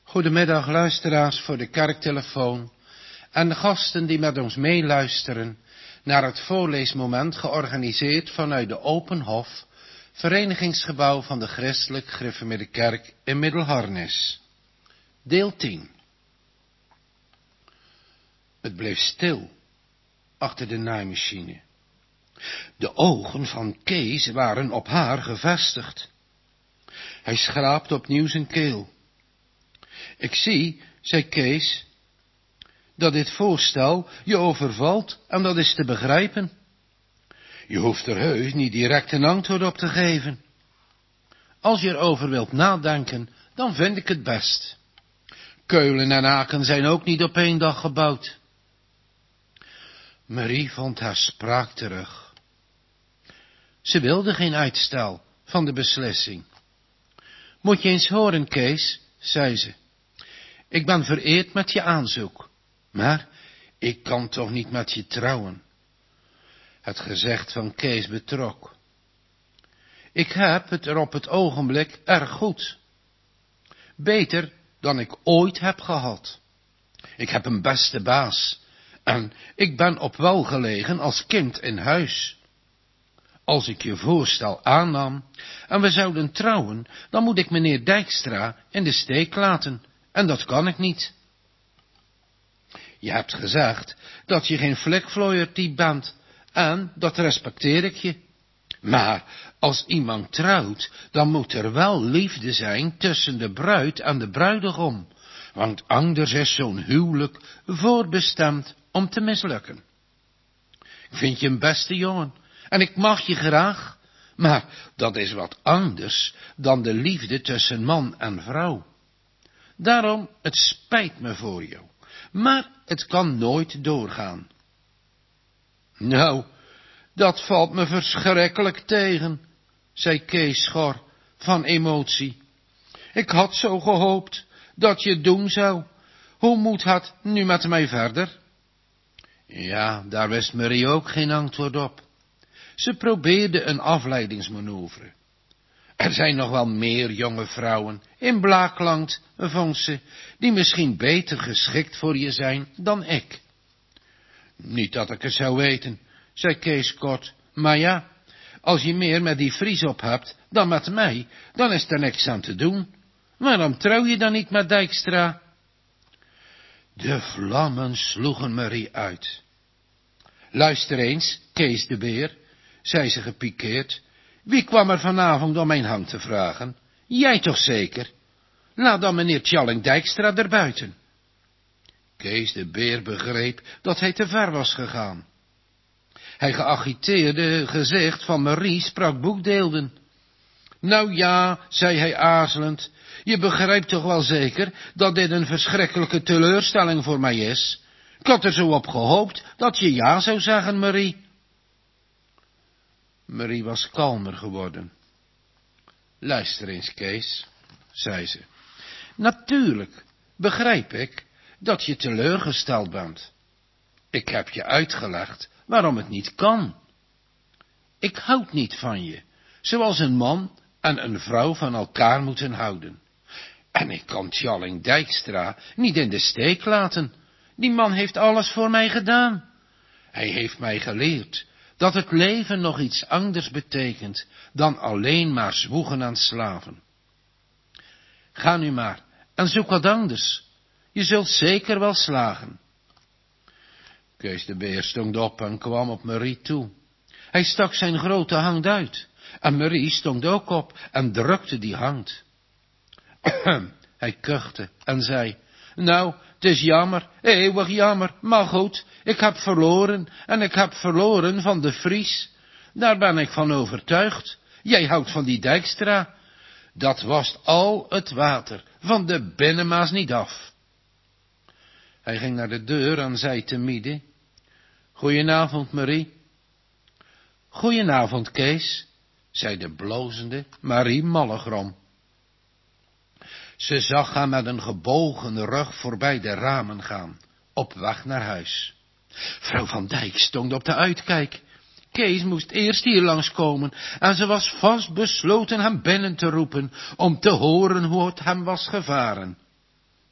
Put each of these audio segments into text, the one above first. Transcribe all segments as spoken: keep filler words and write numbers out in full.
Goedemiddag luisteraars voor de kerktelefoon en de gasten die met ons meeluisteren naar het voorleesmoment georganiseerd vanuit de Open Hof, verenigingsgebouw van de Christelijk Gereformeerde Kerk in Middelharnis. Deel tien. Het bleef stil achter de naaimachine. De ogen van Kees waren op haar gevestigd. Hij schraapte opnieuw zijn keel. Ik zie, zei Kees, dat dit voorstel je overvalt en dat is te begrijpen. Je hoeft er heus niet direct een antwoord op te geven. Als je erover wilt nadenken, dan vind ik het best. Keulen en Aken zijn ook niet op één dag gebouwd. Marie vond haar spraak terug. Ze wilde geen uitstel van de beslissing. Moet je eens horen, Kees, zei ze. Ik ben vereerd met je aanzoek, maar ik kan toch niet met je trouwen. Het gezegd van Kees betrok. Ik heb het er op het ogenblik erg goed. Beter dan ik ooit heb gehad. Ik heb een beste baas en ik ben op welgelegen als kind in huis. Als ik je voorstel aannam en we zouden trouwen, dan moet ik meneer Dijkstra in de steek laten. En dat kan ik niet. Je hebt gezegd dat je geen flikvlooier-type bent, en dat respecteer ik je. Maar als iemand trouwt, dan moet er wel liefde zijn tussen de bruid en de bruidegom, want anders is zo'n huwelijk voorbestemd om te mislukken. Ik vind je een beste jongen, en ik mag je graag, maar dat is wat anders dan de liefde tussen man en vrouw. Daarom, het spijt me voor jou, maar het kan nooit doorgaan. Nou, dat valt me verschrikkelijk tegen, zei Kees schor, van emotie. Ik had zo gehoopt dat je het doen zou. Hoe moet het nu met mij verder? Ja, daar wist Marie ook geen antwoord op. Ze probeerde een afleidingsmanoeuvre. Er zijn nog wel meer jonge vrouwen in Blaakland, vond ze, die misschien beter geschikt voor je zijn dan ik. Niet dat ik het zou weten, zei Kees kort, maar ja, als je meer met die Fries op hebt dan met mij, dan is er niks aan te doen. Waarom trouw je dan niet met Dijkstra? De vlammen sloegen Marie uit. Luister eens, Kees de Beer, zei ze gepikeerd. Wie kwam er vanavond om mijn hand te vragen? Jij toch zeker? Laat dan meneer Tjalling Dijkstra erbuiten. Kees de Beer begreep dat hij te ver was gegaan. Hij geagiteerde gezicht van Marie sprak boekdeelden. Nou ja, zei hij aarzelend, je begrijpt toch wel zeker dat dit een verschrikkelijke teleurstelling voor mij is? Ik had er zo op gehoopt dat je ja zou zeggen, Marie. Marie was kalmer geworden. Luister eens, Kees, zei ze. Natuurlijk begrijp ik dat je teleurgesteld bent. Ik heb je uitgelegd waarom het niet kan. Ik houd niet van je, zoals een man en een vrouw van elkaar moeten houden. En ik kan Tjalling Dijkstra niet in de steek laten. Die man heeft alles voor mij gedaan. Hij heeft mij geleerd dat het leven nog iets anders betekent dan alleen maar zwoegen aan slaven. Ga nu maar en zoek wat anders. Je zult zeker wel slagen. Kees de Beer stond op en kwam op Marie toe. Hij stak zijn grote hand uit en Marie stond ook op en drukte die hand. Hij kuchte en zei, nou, het is jammer, eeuwig jammer, maar goed, ik heb verloren en ik heb verloren van de Fries. Daar ben ik van overtuigd. Jij houdt van die Dijkstra. Dat wast al het water van de Binnenmaas niet af. Hij ging naar de deur en zei te midden, Goedenavond, Marie. Goedenavond, Kees, zei de blozende Marie Mallegrom. Ze zag hem met een gebogen rug voorbij de ramen gaan, op weg naar huis. Vrouw van Dijk stond op de uitkijk. Kees moest eerst hier langskomen en ze was vast besloten hem binnen te roepen, om te horen hoe het hem was gevaren.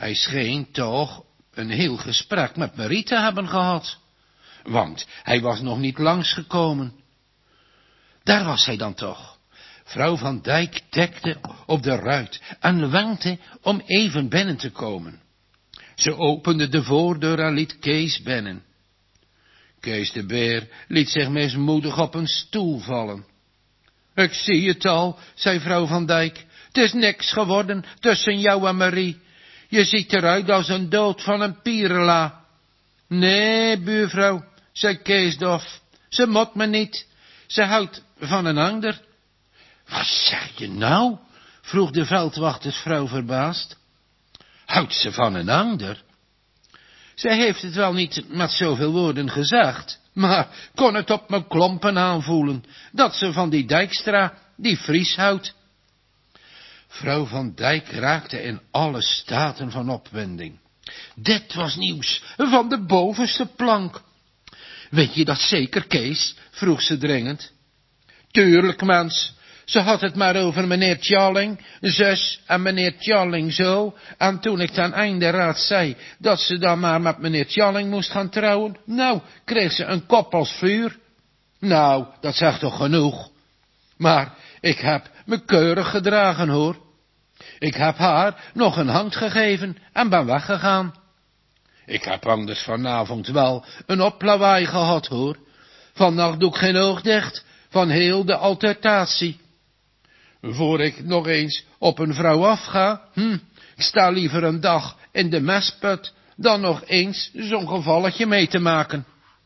Hij scheen toch een heel gesprek met Marie te hebben gehad, want hij was nog niet langsgekomen. Daar was hij dan toch. Vrouw van Dijk tikte op de ruit en wenkte om even binnen te komen. Ze opende de voordeur en liet Kees binnen. Kees de Beer liet zich mismoedig op een stoel vallen. Ik zie het al, zei vrouw van Dijk, het is niks geworden tussen jou en Marie. Je ziet eruit als een dood van een pierela. Nee, buurvrouw, zei Kees dof, ze mot me niet, ze houdt van een ander. Wat zeg je nou? Vroeg de veldwachtersvrouw verbaasd. Houdt ze van een ander? Zij heeft het wel niet met zoveel woorden gezegd, maar kon het op mijn klompen aanvoelen, dat ze van die Dijkstra, die Fries houdt. Vrouw van Dijk raakte in alle staten van opwinding. Dit was nieuws van de bovenste plank. Weet je dat zeker, Kees? Vroeg ze dringend. Tuurlijk, mens. Ze had het maar over meneer Tjalling, zus en meneer Tjalling zo, en toen ik ten einde raad zei, dat ze dan maar met meneer Tjalling moest gaan trouwen, nou, kreeg ze een kop als vuur. Nou, dat zegt toch genoeg. Maar ik heb me keurig gedragen, hoor. Ik heb haar nog een hand gegeven en ben weggegaan. Ik heb anders vanavond wel een oplawaai gehad, hoor. Vannacht doe ik geen oog dicht van heel de altertatie. Voor ik nog eens op een vrouw afga, hm, ik sta liever een dag in de mestput dan nog eens zo'n gevalletje mee te maken.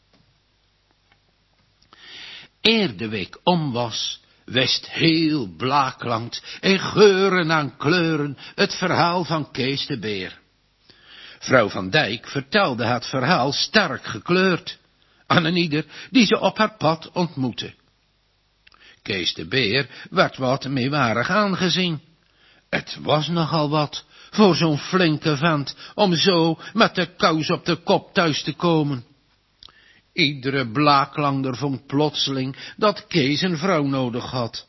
Eer de week om was, wist heel Blaakland in geuren en kleuren het verhaal van Kees de Beer. Vrouw van Dijk vertelde het verhaal sterk gekleurd aan een ieder die ze op haar pad ontmoette. Kees de Beer werd wat meewarig aangezien. Het was nogal wat voor zo'n flinke vent om zo met de kous op de kop thuis te komen. Iedere Blaaklander vond plotseling dat Kees een vrouw nodig had.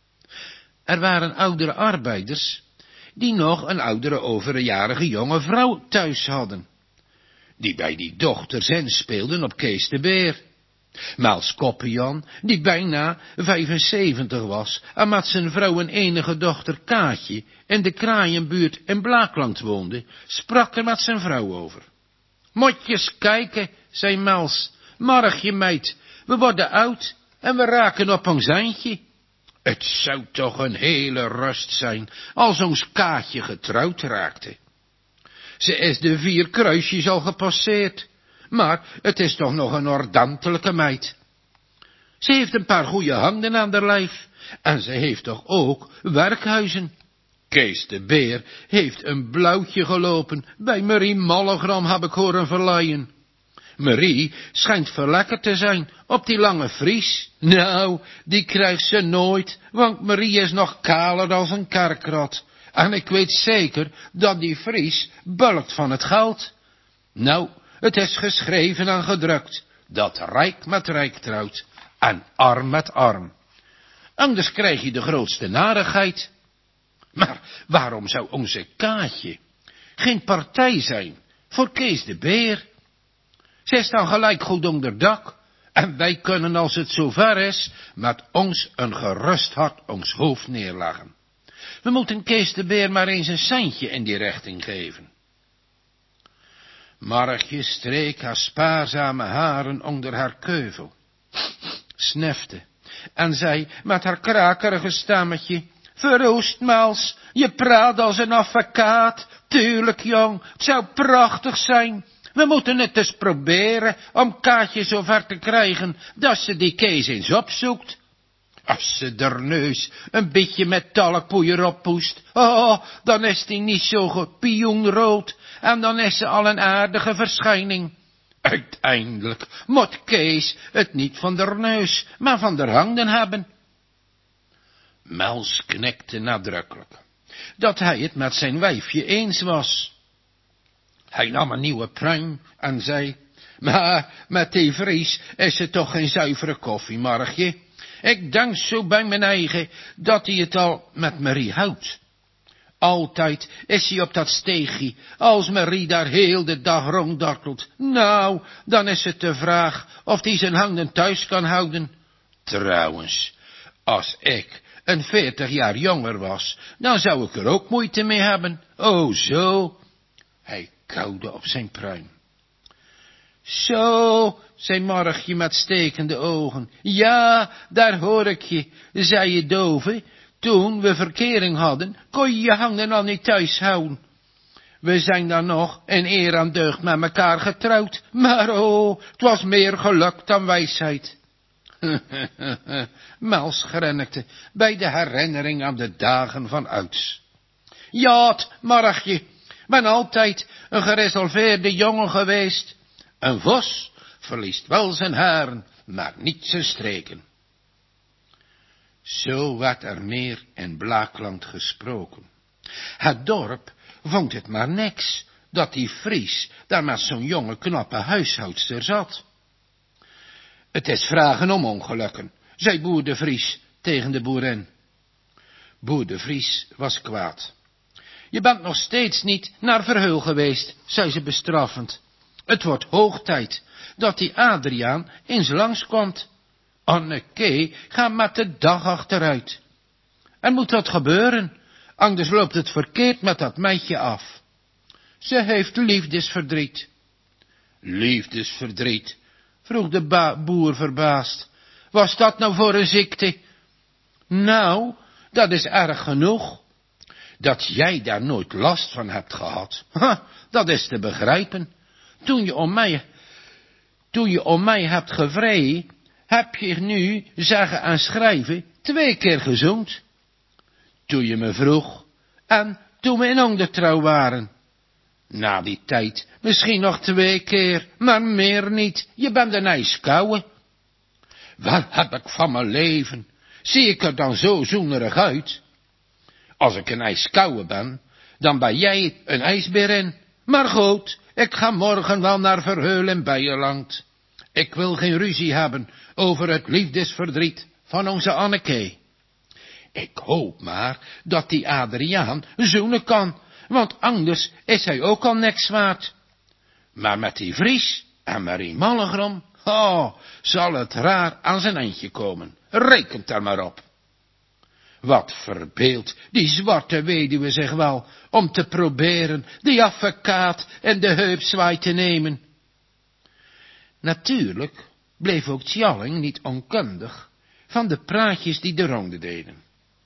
Er waren oudere arbeiders die nog een oudere overjarige jonge vrouw thuis hadden, die bij die dochters inspeelden op Kees de Beer. Maals Koppian, die bijna vijfenzeventig was en met zijn vrouw en enige dochter Kaatje in de Kraaienbuurt in Blaakland woonde, sprak er met zijn vrouw over. Motjes kijken, zei Maals, morgje meid, we worden oud en we raken op ons eindje. Het zou toch een hele rust zijn als ons Kaatje getrouwd raakte. Ze is de vier kruisjes al gepasseerd, maar het is toch nog een ordentelijke meid. Ze heeft een paar goede handen aan haar lijf, en ze heeft toch ook werkhuizen. Kees de Beer heeft een blauwtje gelopen, bij Marie Mallegram heb ik horen verlaaien. Marie schijnt verlekkerd te zijn op die lange Fries. Nou, die krijgt ze nooit, want Marie is nog kaler als een kerkrat. En ik weet zeker dat die Fries bulkt van het geld. Nou, het is geschreven en gedrukt, dat rijk met rijk trouwt, en arm met arm. Anders krijg je de grootste narigheid. Maar waarom zou onze Kaatje geen partij zijn voor Kees de Beer? Zij is dan gelijk goed onder dak, en wij kunnen, als het zover is, met ons een gerust hart ons hoofd neerleggen. We moeten Kees de Beer maar eens een seintje in die richting geven. Margje streek haar spaarzame haren onder haar keuvel, snefte, en zei met haar krakerige stemmetje, verroost Maals, je praat als een advocaat, tuurlijk jong, het zou prachtig zijn. We moeten het eens proberen om Kaatje zover te krijgen, dat ze die Kees eens opzoekt. Als ze der neus een beetje met talkpoeier oppoest, oh, dan is die niet zo gepioenrood, en dan is ze al een aardige verschijning. Uiteindelijk moet Kees het niet van der neus, maar van der handen hebben. Mels knikte nadrukkelijk, dat hij het met zijn wijfje eens was. Hij nam een nieuwe pruim en zei, maar met die Fries is het toch geen zuivere koffie, Margje. Ik denk zo bij mijn eigen, dat hij het al met Marie houdt. Altijd is hij op dat steegje, als Marie daar heel de dag ronddartelt. Nou, dan is het de vraag of hij zijn handen thuis kan houden. Trouwens, als ik een veertig jaar jonger was, dan zou ik er ook moeite mee hebben. Oh, zo. Hij kauwde op zijn pruim. Zo, zei Margje met stekende ogen. Ja, daar hoor ik je, zei je dove. Toen we verkering hadden, kon je je handen al niet thuis houden. We zijn dan nog in eer en deugd met mekaar getrouwd, maar oh, het was meer geluk dan wijsheid. Mels grinnikte bij de herinnering aan de dagen van ouds. Ja, Margje, ben altijd een geresolveerde jongen geweest. Een vos verliest wel zijn haren, maar niet zijn streken. Zo werd er meer in Blaakland gesproken. Het dorp vond het maar niks, dat die Fries daar met zo'n jonge knappe huishoudster zat. Het is vragen om ongelukken, zei boer de Vries tegen de boerin. Boer de Vries was kwaad. Je bent nog steeds niet naar Verheul geweest, zei ze bestraffend. Het wordt hoog tijd dat die Adriaan eens langskomt. Anneke, ga met de dag achteruit. En moet dat gebeuren, anders loopt het verkeerd met dat meisje af. Ze heeft liefdesverdriet. Liefdesverdriet, vroeg de boer verbaasd. Was dat nou voor een ziekte? Nou, dat is erg genoeg. Dat jij daar nooit last van hebt gehad, ha, dat is te begrijpen. Toen je om mij, toen je om mij hebt gevreid, heb je nu, zeggen en schrijven, twee keer gezoend. Toen je me vroeg, en toen we in ondertrouw waren. Na die tijd, misschien nog twee keer, maar meer niet, je bent een ijskouwe. Wat heb ik van mijn leven, zie ik er dan zo zoenerig uit? Als ik een ijskouwe ben, dan ben jij een ijsberin. Maar goed, ik ga morgen wel naar Verheul in Beierland. Ik wil geen ruzie hebben over het liefdesverdriet van onze Anneke. Ik hoop maar dat die Adriaan zoenen kan, want anders is hij ook al niks waard. Maar met die Vries en Marie Mallegrom, oh, zal het raar aan zijn eindje komen. Rekent er maar op. Wat verbeeldt die zwarte weduwe zich wel, om te proberen die advocaat in de heupzwaai te nemen. Natuurlijk bleef ook Tjalling niet onkundig van de praatjes die de ronde deden.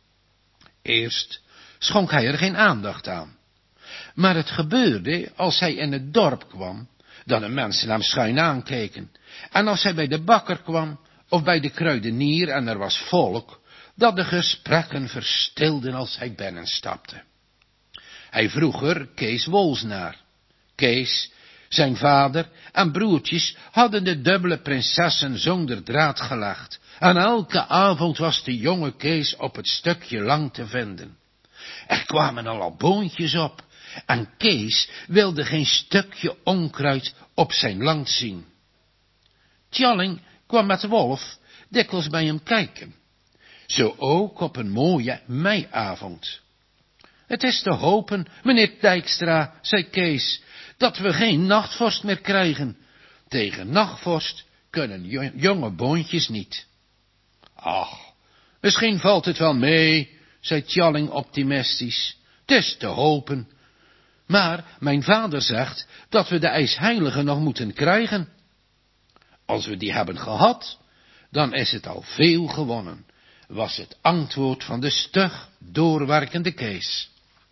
Eerst schonk hij er geen aandacht aan, maar het gebeurde als hij in het dorp kwam, dat de mensen hem schuin aankeken, en als hij bij de bakker kwam, of bij de kruidenier en er was volk, dat de gesprekken verstilden als hij binnenstapte. Hij vroeg er Kees Wols naar. Kees, zijn vader en broertjes hadden de dubbele prinsessen zonder draad gelegd, en elke avond was de jonge Kees op het stukje lang te vinden. Er kwamen al al boontjes op, en Kees wilde geen stukje onkruid op zijn land zien. Tjalling kwam met Wolf dikwijls bij hem kijken. Zo ook op een mooie meiavond. Het is te hopen, meneer Dijkstra, zei Kees, dat we geen nachtvorst meer krijgen. Tegen nachtvorst kunnen jonge boontjes niet. Ach, misschien valt het wel mee, zei Tjalling optimistisch. Het is te hopen. Maar mijn vader zegt dat we de ijsheilige nog moeten krijgen. Als we die hebben gehad, dan is het al veel gewonnen, was het antwoord van de stug doorwerkende Kees.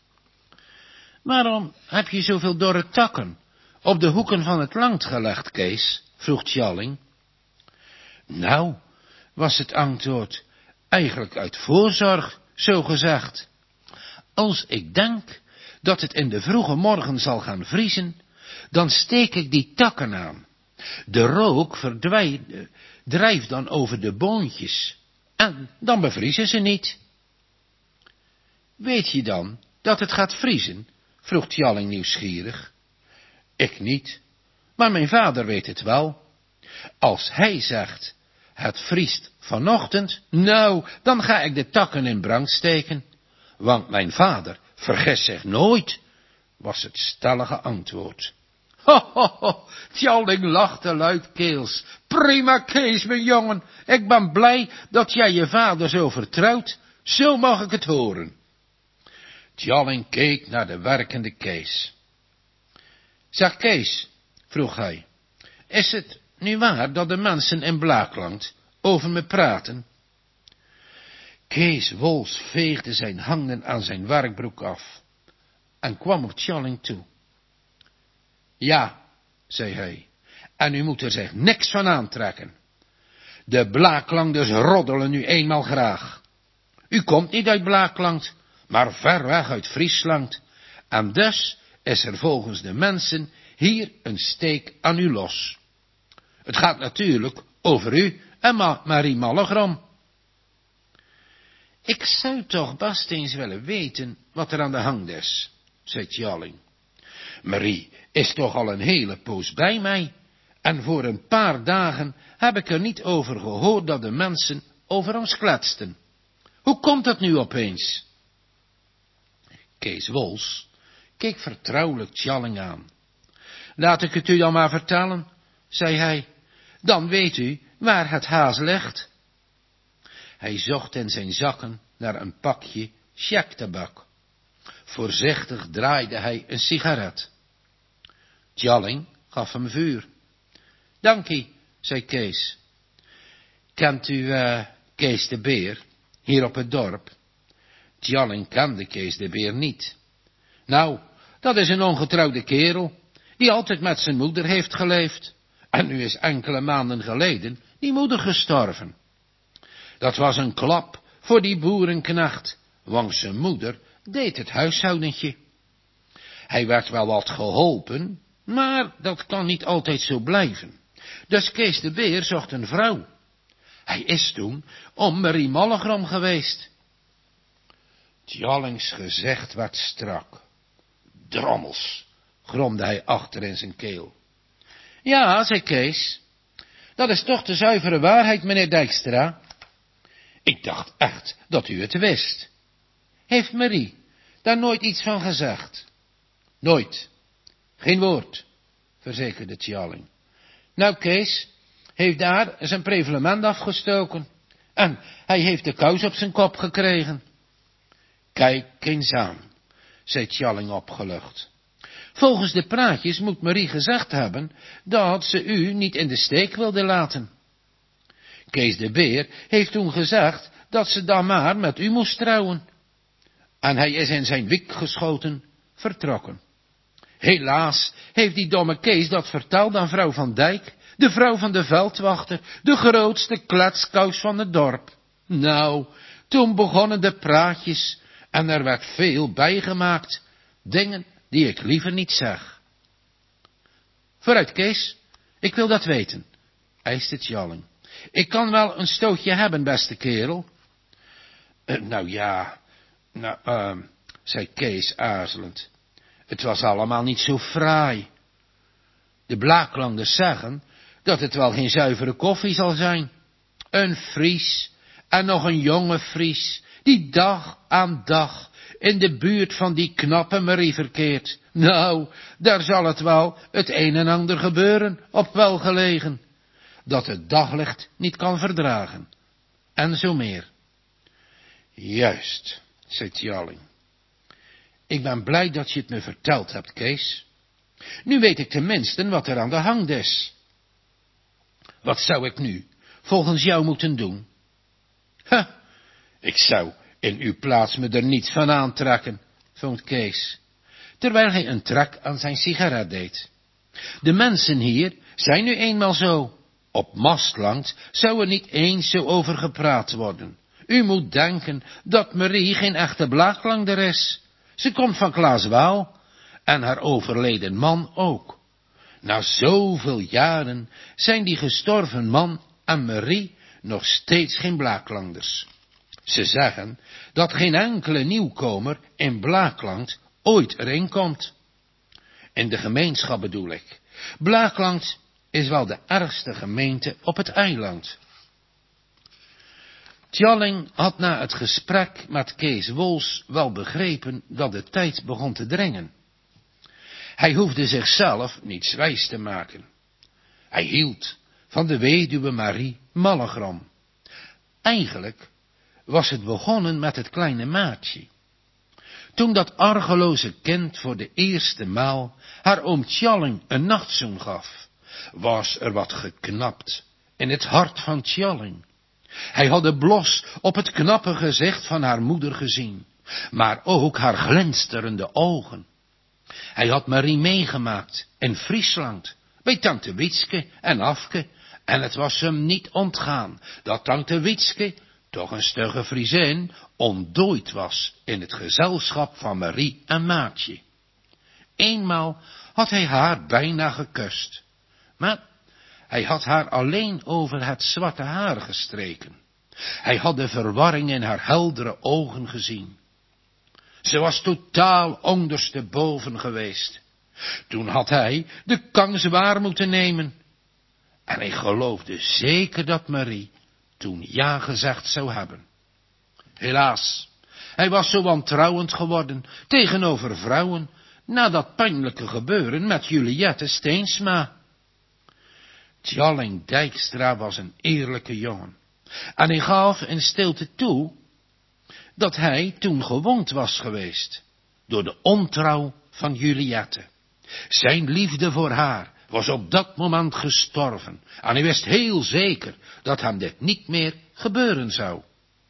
Waarom heb je zoveel dorre takken op de hoeken van het land gelegd, Kees? Vroeg Tjalling. Nou, was het antwoord, eigenlijk uit voorzorg, zo gezegd. Als ik denk dat het in de vroege morgen zal gaan vriezen, dan steek ik die takken aan. De rook verdwijnt, drijft dan over de boontjes, en dan bevriezen ze niet. Weet je dan dat het gaat vriezen? Vroeg Tjalling nieuwsgierig. Ik niet, maar mijn vader weet het wel. Als hij zegt, het vriest vanochtend, nou, dan ga ik de takken in brand steken, want mijn vader Vergis zich nooit, was het stellige antwoord. Ho, ho, ho, Tjalling lachte luidkeels. Prima, Kees, mijn jongen, ik ben blij dat jij je vader zo vertrouwt, zo mag ik het horen. Tjalling keek naar de werkende Kees. Zeg Kees, vroeg hij, is het nu waar dat de mensen in Blaakland over me praten? Kees Wols veegde zijn handen aan zijn werkbroek af en kwam op Tjalling toe. Ja, zei hij, en u moet er zich niks van aantrekken. De Blaaklanders roddelen nu eenmaal graag. U komt niet uit Blaakland, maar ver weg uit Friesland, en dus is er volgens de mensen hier een steek aan u los. Het gaat natuurlijk over u en Ma- Marie Mallegrom. Ik zou toch best eens willen weten wat er aan de hand is, zei Tjalling. Marie is toch al een hele poos bij mij, en voor een paar dagen heb ik er niet over gehoord dat de mensen over ons kletsten. Hoe komt dat nu opeens? Kees Wols keek vertrouwelijk Tjalling aan. Laat ik het u dan maar vertellen, zei hij, dan weet u waar het haas ligt. Hij zocht in zijn zakken naar een pakje checktabak. Voorzichtig draaide hij een sigaret. Tjalling gaf hem vuur. Dankie, zei Kees. Kent u uh, Kees de Beer, hier op het dorp? Tjalling kende Kees de Beer niet. Nou, dat is een ongetrouwde kerel, die altijd met zijn moeder heeft geleefd. En nu is enkele maanden geleden die moeder gestorven. Dat was een klap voor die boerenknecht, want zijn moeder deed het huishoudentje. Hij werd wel wat geholpen, maar dat kan niet altijd zo blijven. Dus Kees de Beer zocht een vrouw. Hij is toen om Marie Mallegrom geweest. Tjallings gezicht werd strak. Drommels, gromde hij achter in zijn keel. Ja, zei Kees, dat is toch de zuivere waarheid, meneer Dijkstra. Ik dacht echt dat u het wist. Heeft Marie daar nooit iets van gezegd? Nooit. Geen woord, verzekerde Tjalling. Nou, Kees heeft daar zijn prevelement afgestoken. En hij heeft de kous op zijn kop gekregen. Kijk eens aan, zei Tjalling opgelucht. Volgens de praatjes moet Marie gezegd hebben dat ze u niet in de steek wilde laten. Kees de Beer heeft toen gezegd dat ze dan maar met u moest trouwen. En hij is in zijn wiek geschoten, vertrokken. Helaas heeft die domme Kees dat verteld aan vrouw Van Dijk, de vrouw van de veldwachter, de grootste kletskous van het dorp. Nou, toen begonnen de praatjes en er werd veel bijgemaakt, dingen die ik liever niet zeg. Vooruit, Kees, ik wil dat weten, eiste Tjalling. Ik kan wel een stootje hebben, beste kerel. Uh, nou ja, nou, uh, zei Kees aarzelend. Het was allemaal niet zo fraai. De Blaaklanders zeggen dat het wel geen zuivere koffie zal zijn. Een Fries, en nog een jonge Fries, die dag aan dag in de buurt van die knappe Marie verkeert. Nou, daar zal het wel het een en ander gebeuren, op welgelegen, dat het daglicht niet kan verdragen. En zo meer. Juist, zei Tjalling. Ik ben blij dat je het me verteld hebt, Kees. Nu weet ik tenminste wat er aan de hand is. Wat zou ik nu volgens jou moeten doen? Ha, ik zou in uw plaats me er niets van aantrekken, vond Kees, terwijl hij een trek aan zijn sigaret deed. De mensen hier zijn nu eenmaal zo. Op Mastland zou er niet eens zo over gepraat worden. U moet denken dat Marie geen echte Blaaklander is. Ze komt van Klaaswaal en haar overleden man ook. Na zoveel jaren zijn die gestorven man en Marie nog steeds geen Blaaklanders. Ze zeggen dat geen enkele nieuwkomer in Blaakland ooit erin komt. In de gemeenschap bedoel ik. Blaakland is wel de ergste gemeente op het eiland. Tjalling had na het gesprek met Kees Wols wel begrepen dat de tijd begon te dringen. Hij hoefde zichzelf niets wijs te maken. Hij hield van de weduwe Marie Mallegrom. Eigenlijk was het begonnen met het kleine maatje. Toen dat argeloze kind voor de eerste maal haar oom Tjalling een nachtzoen gaf, was er wat geknapt in het hart van Tjalling. Hij had de blos op het knappe gezicht van haar moeder gezien, maar ook haar glinsterende ogen. Hij had Marie meegemaakt in Friesland, bij tante Wietske en Afke, en het was hem niet ontgaan dat tante Wietske, toch een stugge Friesin, ontdooid was in het gezelschap van Marie en Maatje. Eenmaal had hij haar bijna gekust, maar hij had haar alleen over het zwarte haar gestreken. Hij had de verwarring in haar heldere ogen gezien. Ze was totaal ondersteboven geweest. Toen had hij de kans waar moeten nemen. En hij geloofde zeker dat Marie toen ja gezegd zou hebben. Helaas, hij was zo wantrouwend geworden tegenover vrouwen na dat pijnlijke gebeuren met Juliette Steensma. Tjalling Dijkstra was een eerlijke jongen, en hij gaf in stilte toe dat hij toen gewond was geweest door de ontrouw van Juliette. Zijn liefde voor haar was op dat moment gestorven, en hij wist heel zeker dat hem dit niet meer gebeuren zou.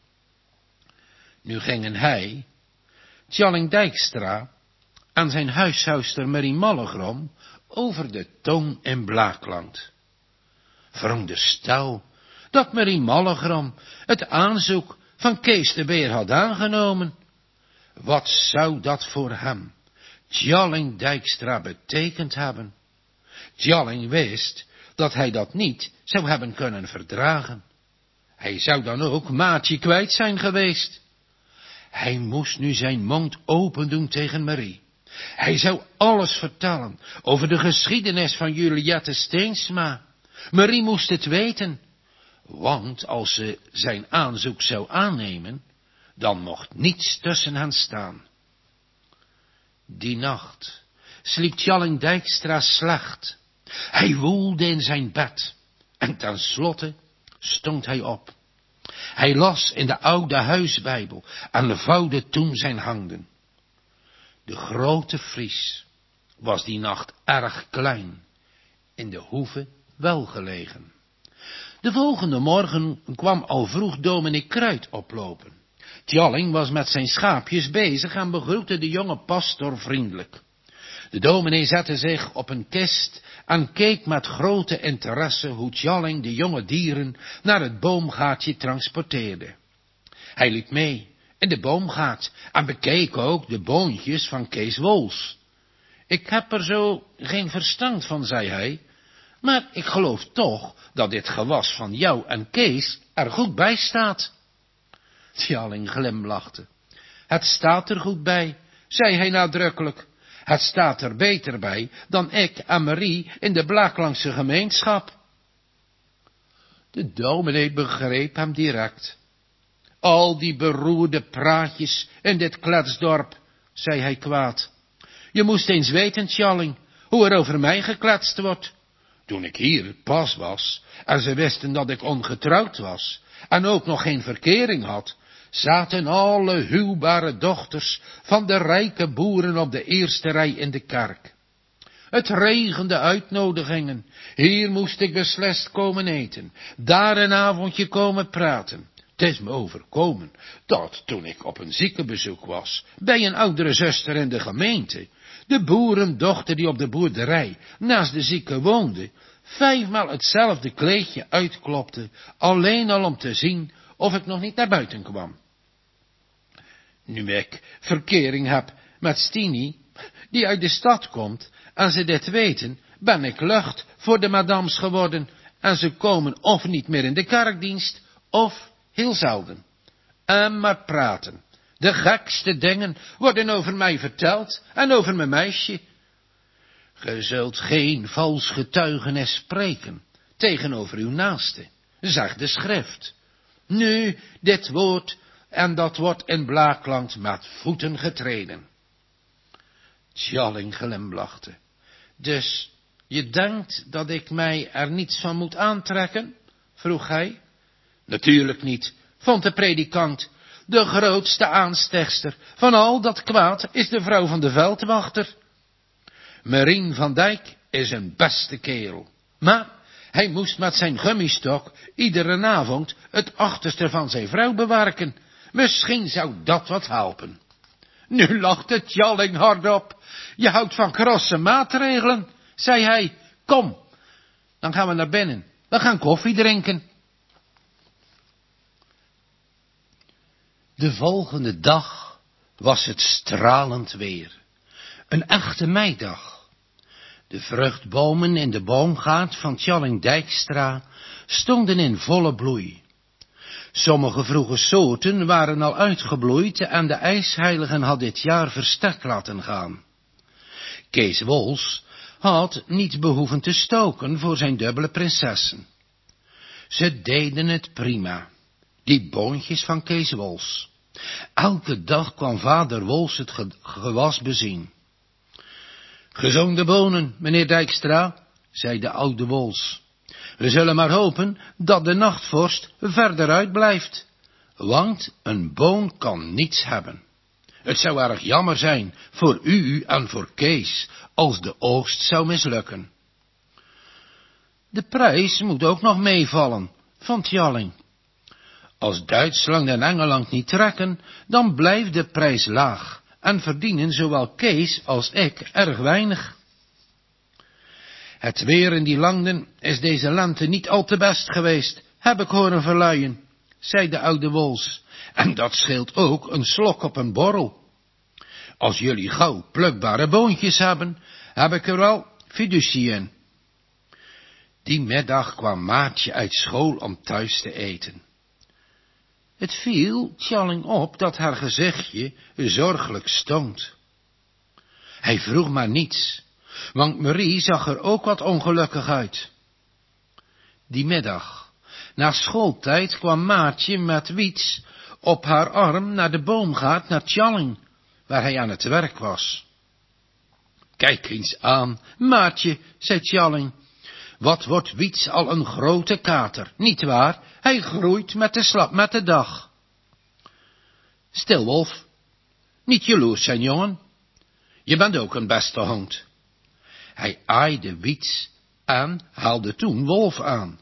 Nu gingen hij, Tjalling Dijkstra, en zijn huishoudster Marie Mallegrom over de toon in Blaakland. Veronderstel dat Marie Mallegrom het aanzoek van Kees de Beer had aangenomen. Wat zou dat voor hem, Tjalling Dijkstra, betekend hebben? Tjalling wist dat hij dat niet zou hebben kunnen verdragen. Hij zou dan ook Maatje kwijt zijn geweest. Hij moest nu zijn mond open doen tegen Marie. Hij zou alles vertellen over de geschiedenis van Juliette Steensma. Marie moest het weten, want als ze zijn aanzoek zou aannemen, dan mocht niets tussen hen staan. Die nacht sliep Tjalling Dijkstra slecht. Hij woelde in zijn bed en tenslotte stond hij op. Hij las in de oude huisbijbel en vouwde toen zijn handen. De grote Fries was die nacht erg klein, in de hoeve wel gelegen. De volgende morgen kwam al vroeg dominee Kruid oplopen. Tjalling was met zijn schaapjes bezig en begroette de jonge pastor vriendelijk. De dominee zette zich op een kist en keek met grote interesse hoe Tjalling de jonge dieren naar het boomgaatje transporteerde. Hij liep mee in de boomgaat en bekeek ook de boontjes van Kees Wols. Ik heb er zo geen verstand van, zei hij, maar ik geloof toch dat dit gewas van jou en Kees er goed bij staat. Tjalling glimlachte. Het staat er goed bij, zei hij nadrukkelijk. Het staat er beter bij dan ik en Marie in de Blaaklangse gemeenschap. De dominee begreep hem direct. Al die beroerde praatjes in dit kletsdorp, zei hij kwaad. Je moest eens weten, Tjalling, hoe er over mij gekletst wordt. Toen ik hier pas was, en ze wisten dat ik ongetrouwd was, en ook nog geen verkering had, zaten alle huwbare dochters van de rijke boeren op de eerste rij in de kerk. Het regende uitnodigingen. Hier moest ik beslist komen eten, daar een avondje komen praten. Het is me overkomen dat toen ik op een ziekenbezoek was, bij een oudere zuster in de gemeente, de boerendochter die op de boerderij naast de zieke woonde, vijfmaal hetzelfde kleedje uitklopte, alleen al om te zien of ik nog niet naar buiten kwam. Nu ik verkering heb met Stini, die uit de stad komt, en ze dit weten, ben ik lucht voor de madams geworden, en ze komen of niet meer in de kerkdienst, of heel zelden. En maar praten. De gekste dingen worden over mij verteld, en over mijn meisje. Ge zult geen vals getuigenis spreken tegenover uw naaste, zegt de schrift. Nu, dit woord, en dat wordt in Blaakland met voeten getreden. Tjalling glimlachte. Dus, je denkt dat ik mij er niets van moet aantrekken? Vroeg hij. Natuurlijk niet, vond de predikant. De grootste aanstegster van al dat kwaad is de vrouw van de veldwachter. Marien van Dijk is een beste kerel, maar hij moest met zijn gummistok iedere avond het achterste van zijn vrouw bewerken. Misschien zou dat wat helpen. Nu lachte Tjalling hardop. Je houdt van krasse maatregelen, zei hij. Kom, dan gaan we naar binnen. We gaan koffie drinken. De volgende dag was het stralend weer. Een echte meidag. De vruchtbomen in de boomgaard van Tjalling Dijkstra stonden in volle bloei. Sommige vroege soorten waren al uitgebloeid en de ijsheiligen had dit jaar verstek laten gaan. Kees Wols had niet behoeven te stoken voor zijn dubbele prinsessen. Ze deden het prima, die boontjes van Kees Wols. Elke dag kwam vader Wols het ge gewas bezien. Gezonde bonen, meneer Dijkstra, zei de oude Wols. We zullen maar hopen dat de nachtvorst verder uitblijft, want een boon kan niets hebben. Het zou erg jammer zijn voor u en voor Kees, als de oogst zou mislukken. De prijs moet ook nog meevallen, vond Tjalling. Als Duitsland en Engeland niet trekken, dan blijft de prijs laag en verdienen zowel Kees als ik erg weinig. Het weer in die landen is deze lente niet al te best geweest, heb ik horen verluien, zei de oude Wols, en dat scheelt ook een slok op een borrel. Als jullie gauw plukbare boontjes hebben, heb ik er wel fiducie in. Die middag kwam Maartje uit school om thuis te eten. Het viel Tjalling op dat haar gezichtje zorgelijk stond. Hij vroeg maar niets, want Marie zag er ook wat ongelukkig uit. Die middag, na schooltijd, kwam Maartje met Wiets op haar arm naar de boomgaard naar Tjalling, waar hij aan het werk was. Kijk eens aan, Maartje, zei Tjalling. Wat wordt Wiets al een grote kater, niet waar? Hij groeit met de slap met de dag. Stil, Wolf. Niet jaloers zijn, jongen. Je bent ook een beste hond. Hij aaide Wiets en haalde toen Wolf aan.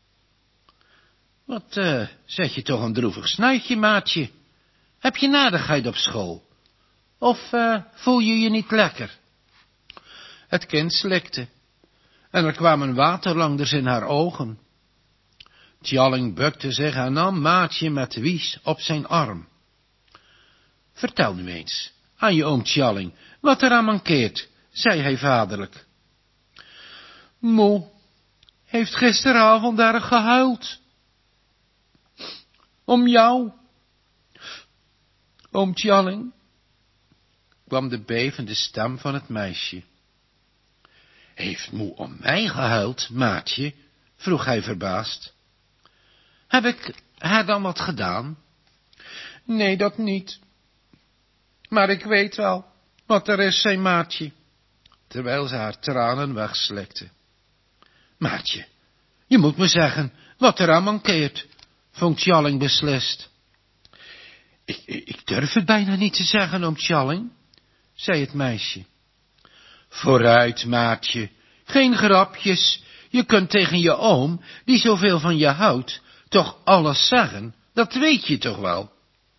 Wat uh, zet je toch een droevig snuitje, maatje? Heb je nadigheid op school? Of uh, voel je je niet lekker? Het kind slikte, en er kwamen waterlanders in haar ogen. Tjalling bukte zich en nam Maatje met Wies op zijn arm. Vertel nu eens aan je oom Tjalling wat er aan mankeert, zei hij vaderlijk. Moe heeft gisteravond erg gehuild. Om jou. Oom Tjalling, kwam de bevende stem van het meisje. Heeft moe om mij gehuild, Maatje? Vroeg hij verbaasd. Heb ik haar dan wat gedaan? Nee, dat niet. Maar ik weet wel wat er is, zei Maatje, terwijl ze haar tranen wegslikte. Maatje, je moet me zeggen wat er aan mankeert, vond Tjalling beslist. Ik, ik durf het bijna niet te zeggen, oom Tjalling, zei het meisje. Vooruit, Maatje, geen grapjes. Je kunt tegen je oom, die zoveel van je houdt, toch alles zeggen, dat weet je toch wel.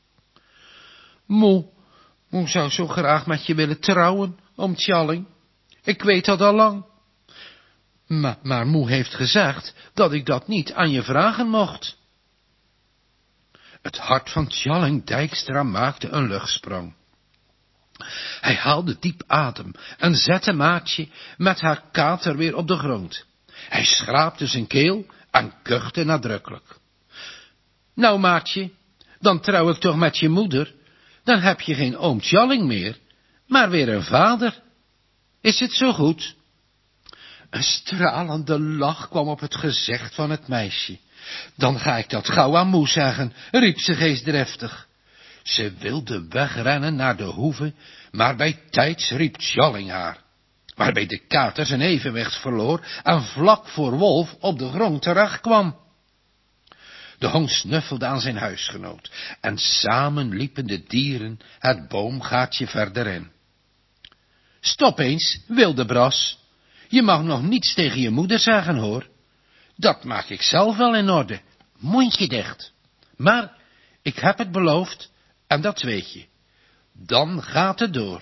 Moe, moe zou zo graag met je willen trouwen, oom Tjalling. Ik weet dat al lang. Maar, maar moe heeft gezegd dat ik dat niet aan je vragen mocht. Het hart van Tjalling Dijkstra maakte een luchtsprong. Hij haalde diep adem en zette Maatje met haar kater weer op de grond. Hij schraapte zijn keel en kuchte nadrukkelijk. Nou, Maatje, dan trouw ik toch met je moeder, dan heb je geen oom Tjalling meer, maar weer een vader. Is het zo goed? Een stralende lach kwam op het gezicht van het meisje. Dan ga ik dat gauw aan moe zeggen, riep ze geestdriftig. Ze wilde wegrennen naar de hoeve, maar bij tijds riep Tjalling haar, waarbij de kater zijn evenwicht verloor en vlak voor Wolf op de grond terecht kwam. De hond snuffelde aan zijn huisgenoot en samen liepen de dieren het boomgaatje verder in. Stop eens, Wildebras, je mag nog niets tegen je moeder zeggen, hoor. Dat maak ik zelf wel in orde, mondje dicht. Maar ik heb het beloofd en dat weet je. Dan gaat het door.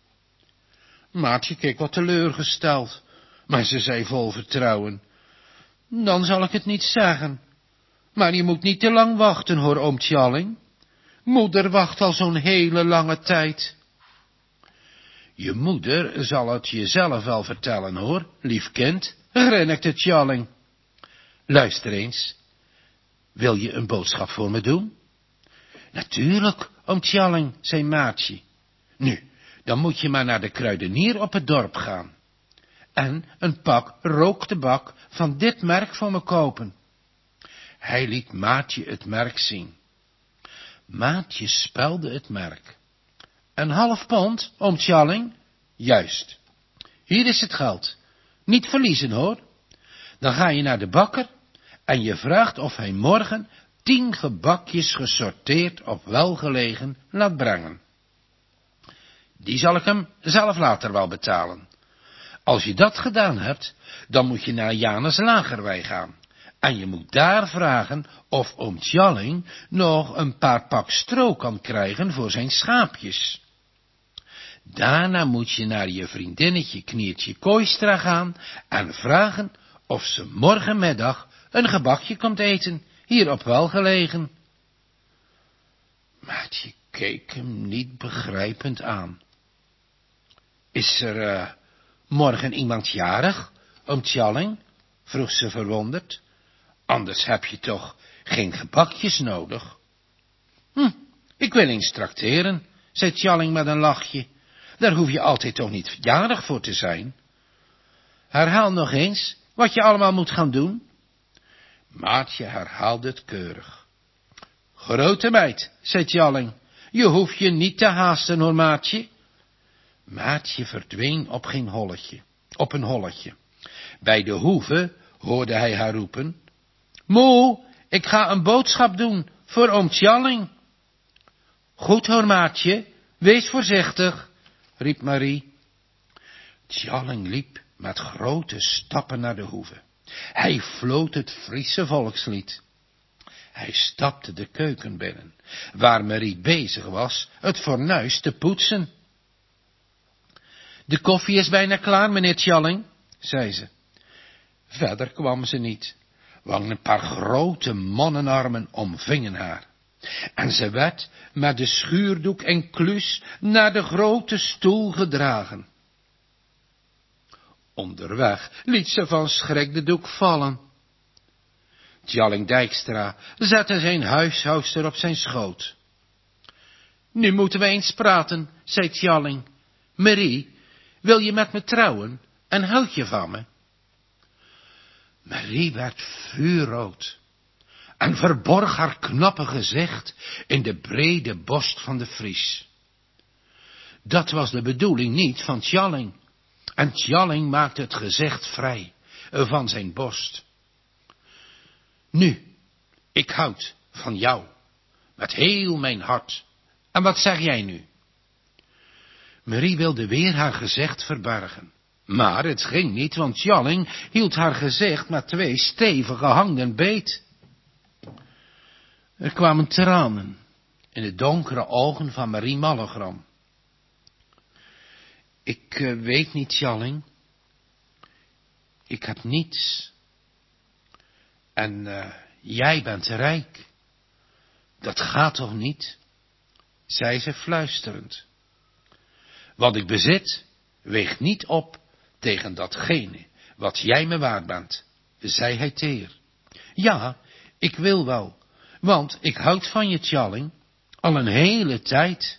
Maatje keek wat teleurgesteld, maar ze zei vol vertrouwen. Dan zal ik het niet zeggen. Maar je moet niet te lang wachten, hoor, oom Tjalling. Moeder wacht al zo'n hele lange tijd. Je moeder zal het jezelf wel vertellen, hoor, lief kind, grinnikte Tjalling. Luister eens, wil je een boodschap voor me doen? Natuurlijk, oom Tjalling, zei Maatje. Nu, dan moet je maar naar de kruidenier op het dorp gaan. En een pak rooktabak van dit merk voor me kopen. Hij liet Maatje het merk zien. Maatje spelde het merk. Een half pond, oom Tjalling? Juist. Hier is het geld. Niet verliezen, hoor. Dan ga je naar de bakker en je vraagt of hij morgen tien gebakjes gesorteerd op welgelegen laat brengen. Die zal ik hem zelf later wel betalen. Als je dat gedaan hebt, dan moet je naar Janus Lagerwei gaan. En je moet daar vragen of oom Tjalling nog een paar pak stro kan krijgen voor zijn schaapjes. Daarna moet je naar je vriendinnetje Kniertje Kooistra gaan en vragen of ze morgenmiddag een gebakje komt eten, hier op welgelegen. Maatje keek hem niet begrijpend aan. Is er uh, morgen iemand jarig, oom Tjalling? Vroeg ze verwonderd. Anders heb je toch geen gebakjes nodig? Hm, ik wil eens trakteren, zei Tjalling met een lachje. Daar hoef je altijd toch niet jarig voor te zijn. Herhaal nog eens wat je allemaal moet gaan doen. Maatje herhaalde het keurig. Grote meid, zei Tjalling, je hoeft je niet te haasten, hoor, Maatje. Maatje verdween op geen holletje, op een holletje. Bij de hoeve hoorde hij haar roepen. Moe, ik ga een boodschap doen voor oom Tjalling. Goed, hoor, Maatje, wees voorzichtig, riep Marie. Tjalling liep met grote stappen naar de hoeve. Hij floot het Friese volkslied. Hij stapte de keuken binnen, waar Marie bezig was het fornuis te poetsen. De koffie is bijna klaar, meneer Tjalling, zei ze. Verder kwam ze niet, want een paar grote mannenarmen omvingen haar. En ze werd met de schuurdoek en kluus naar de grote stoel gedragen. Onderweg liet ze van schrik de doek vallen. Tjalling Dijkstra zette zijn huishoudster op zijn schoot. Nu moeten we eens praten, zei Tjalling. Marie, wil je met me trouwen en houd je van me? Marie werd vuurrood en verborg haar knappe gezicht in de brede borst van de Fries. Dat was de bedoeling niet van Tjalling, en Tjalling maakte het gezicht vrij van zijn borst. Nu, ik houd van jou, met heel mijn hart. En wat zeg jij nu? Marie wilde weer haar gezicht verbergen. Maar het ging niet, want Tjalling hield haar gezicht met twee stevige handen beet. Er kwamen tranen in de donkere ogen van Marie Mallegram. Ik uh, weet niet, Tjalling. Ik heb niets. En uh, jij bent rijk. Dat gaat toch niet? Zei ze fluisterend. Wat ik bezit, weegt niet op tegen datgene wat jij me waard bent, zei hij teer. Ja, ik wil wel, want ik houd van je, Tjalling, al een hele tijd.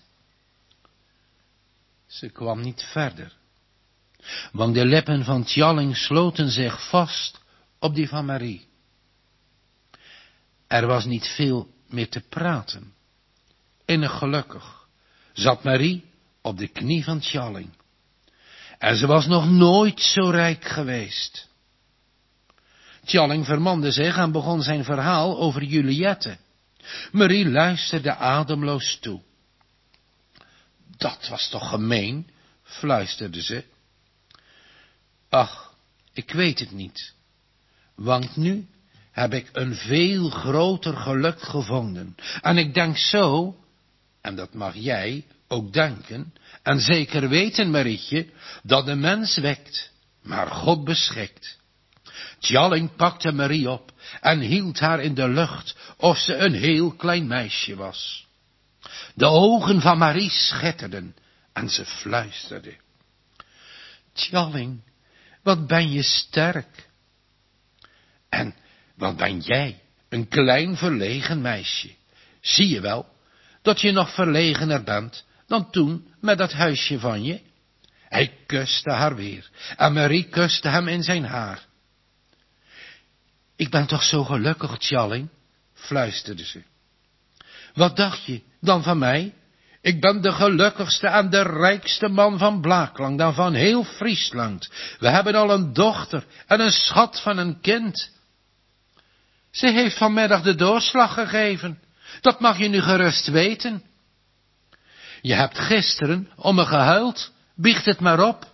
Ze kwam niet verder, want de lippen van Tjalling sloten zich vast op die van Marie. Er was niet veel meer te praten. Innig gelukkig zat Marie op de knie van Tjalling. En ze was nog nooit zo rijk geweest. Tjalling vermande zich en begon zijn verhaal over Juliette. Marie luisterde ademloos toe. Dat was toch gemeen, fluisterde ze. Ach, ik weet het niet. Want nu heb ik een veel groter geluk gevonden. En ik denk zo, en dat mag jij ook denken, en zeker weten, Marietje, dat de mens wekt, maar God beschikt. Tjalling pakte Marie op en hield haar in de lucht, of ze een heel klein meisje was. De ogen van Marie schitterden en ze fluisterde. Tjalling, wat ben je sterk. En wat ben jij, een klein verlegen meisje. Zie je wel, dat je nog verlegener bent dan toen met dat huisje van je? Hij kuste haar weer en Marie kuste hem in zijn haar. Ik ben toch zo gelukkig, Tjalling, fluisterde ze. Wat dacht je dan van mij? Ik ben de gelukkigste en de rijkste man van Blaaklang, dan van heel Friesland. We hebben al een dochter en een schat van een kind. Ze heeft vanmiddag de doorslag gegeven. Dat mag je nu gerust weten. Je hebt gisteren om me gehuild, biecht het maar op.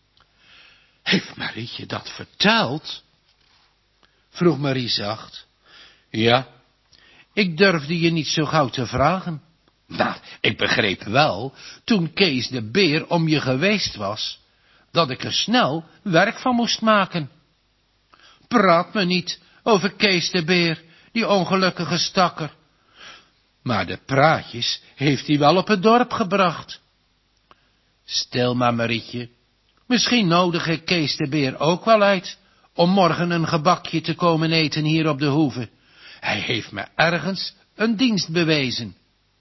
Heeft Marietje dat verteld? Vroeg Marie zacht. Ja, ik durfde je niet zo gauw te vragen. Maar ik begreep wel, toen Kees de Beer om je geweest was, dat ik er snel werk van moest maken. Praat me niet over Kees de Beer, die ongelukkige stakker. Maar de praatjes heeft hij wel op het dorp gebracht. Stil maar, Marietje. Misschien nodig ik Kees de Beer ook wel uit, om morgen een gebakje te komen eten hier op de hoeve. Hij heeft me ergens een dienst bewezen.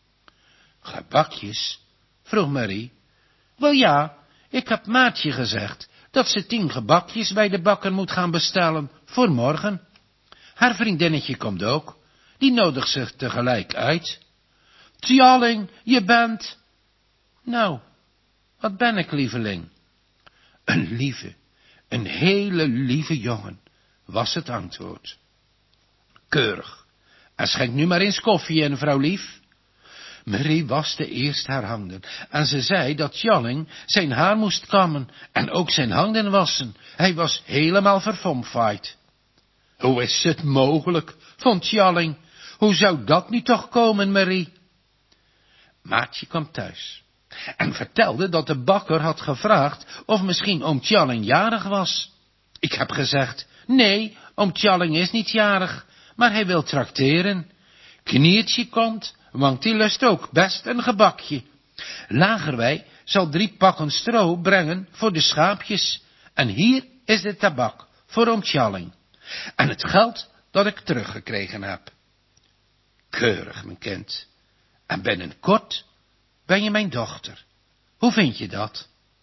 Gebakjes? Vroeg Marie. Wel ja, ik heb Maatje gezegd dat ze tien gebakjes bij de bakker moet gaan bestellen voor morgen. Haar vriendinnetje komt ook, die nodigt zich tegelijk uit. Tjalling, je bent... Nou, wat ben ik, lieveling? Een lieve, een hele lieve jongen, was het antwoord. Keurig. En schenk nu maar eens koffie in, vrouw lief. Marie waste eerst haar handen en ze zei dat Tjalling zijn haar moest kammen en ook zijn handen wassen. Hij was helemaal verfomfaaid. Hoe is het mogelijk, vond Tjalling. Hoe zou dat nu toch komen, Marie? Maatje kwam thuis en vertelde dat de bakker had gevraagd of misschien oom Tjalling jarig was. Ik heb gezegd, nee, oom Tjalling is niet jarig, maar hij wil trakteren. Kniertje komt, want die lust ook best een gebakje. Lagerwij zal drie pakken stro brengen voor de schaapjes. En hier is de tabak voor oom Tjalling. En het geld dat ik teruggekregen heb. Keurig, mijn kind. En binnenkort ben je mijn dochter. Hoe vind je dat?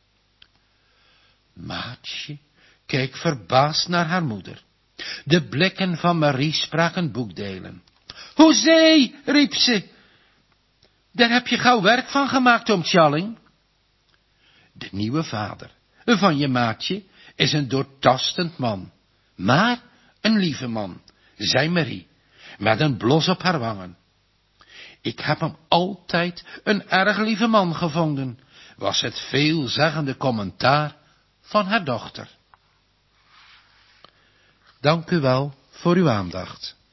Maatje keek verbaasd naar haar moeder. De blikken van Marie spraken boekdelen. Hoezee, riep ze. Daar heb je gauw werk van gemaakt, oom Tjalling. De nieuwe vader van je Maatje is een doortastend man, maar een lieve man, zei Marie, met een blos op haar wangen. Ik heb hem altijd een erg lieve man gevonden, was het veelzeggende commentaar van haar dochter. Dank u wel voor uw aandacht.